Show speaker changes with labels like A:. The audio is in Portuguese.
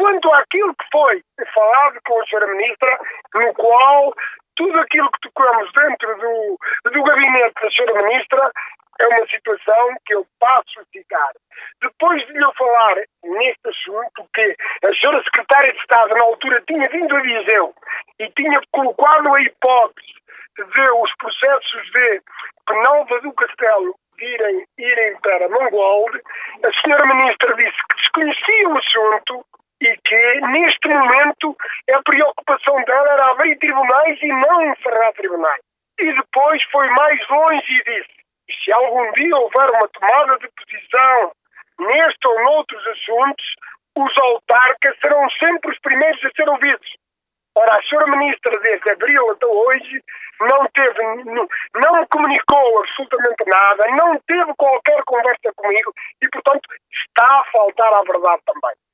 A: quanto àquilo que foi falado com a Sra. Ministra, no qual tudo aquilo que tocamos dentro do gabinete da Sra. Ministra é uma situação que eu passo a citar. Depois de lhe falar neste assunto, que a Sra. Secretária de Estado, na altura, tinha vindo a Viseu e tinha colocado a hipótese de os processos de Penalva do Castelo irem para Mangualde, a Sra. Ministra disse que desconhecia o assunto e que, neste momento, a preocupação dela era abrir tribunais e não encerrar tribunais. E depois foi mais longe e disse: se algum dia houver uma tomada de posição neste ou noutros assuntos, os autarcas serão sempre os primeiros a ser ouvidos. Ora, a Sra. Ministra, desde abril até hoje, não me comunicou absolutamente nada, não teve qualquer conversa comigo e, portanto, está a faltar à verdade também.